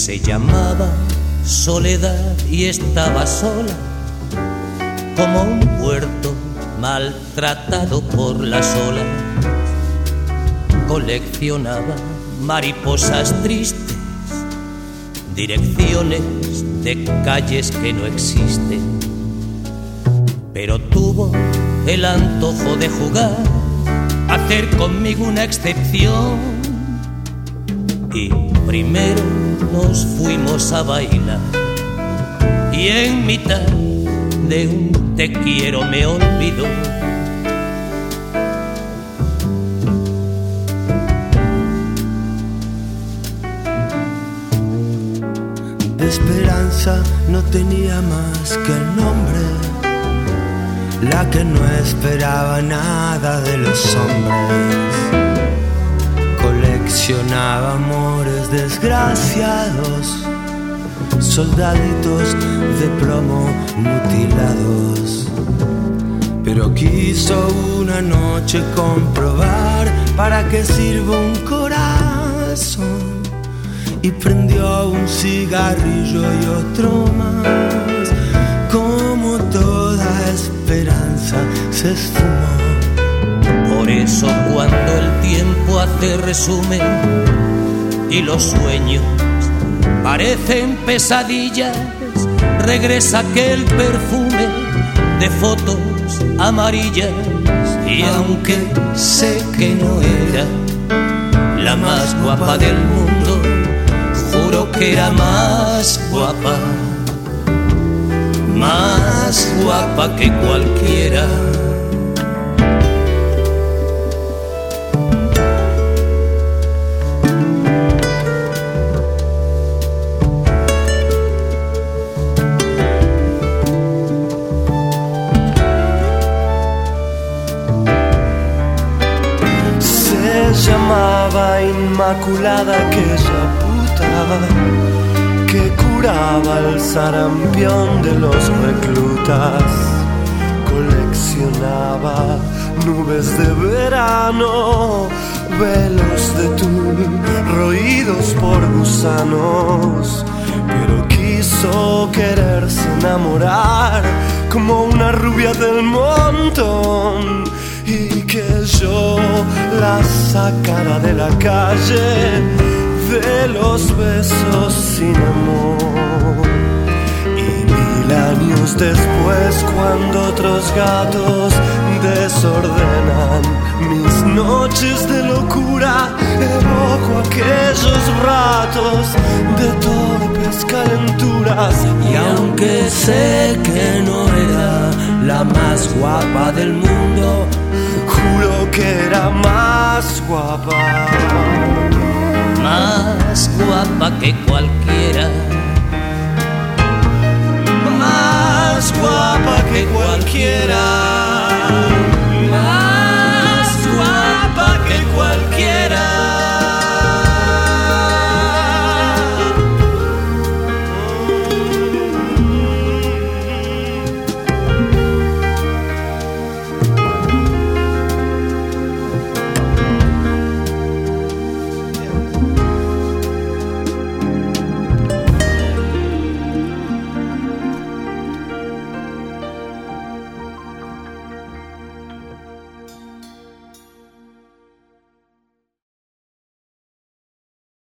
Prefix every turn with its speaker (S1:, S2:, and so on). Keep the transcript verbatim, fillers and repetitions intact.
S1: Se llamaba Soledad y estaba sola, como un puerto maltratado por las olas. Coleccionaba mariposas tristes, direcciones de calles que no existen, pero tuvo el antojo de jugar, hacer conmigo una excepción. Y primero nos fuimos a bailar, y en mitad de un te quiero me olvidó.
S2: De esperanza no tenía más que el nombre, la que no esperaba nada de los hombres. Coleccionaba amores desgraciados, soldaditos de plomo mutilados. Pero quiso una noche comprobar para qué sirve un corazón, y prendió un cigarrillo y otro más. Como toda esperanza se esfumó.
S1: Por eso cuando el tiempo hace resumen y los sueños parecen pesadillas, regresa aquel perfume de fotos amarillas. Y aunque sé que no era la más guapa del mundo, juro que era más guapa, más guapa que cualquiera.
S2: Se llamaba Inmaculada aquella puta que curaba el sarampión de los reclutas. Coleccionaba nubes de verano, velos de tul roídos por gusanos, pero quiso quererse enamorar como una rubia del montón, y que yo la sacara de la calle de los besos sin amor. Y mil años después, cuando otros gatos desordenan mis noches de locura, evoco aquellos ratos de torpes calenturas. Y aunque sé que no era la más guapa del mundo, juro que era más guapa,
S1: más guapa que cualquiera,
S2: más guapa que cualquiera.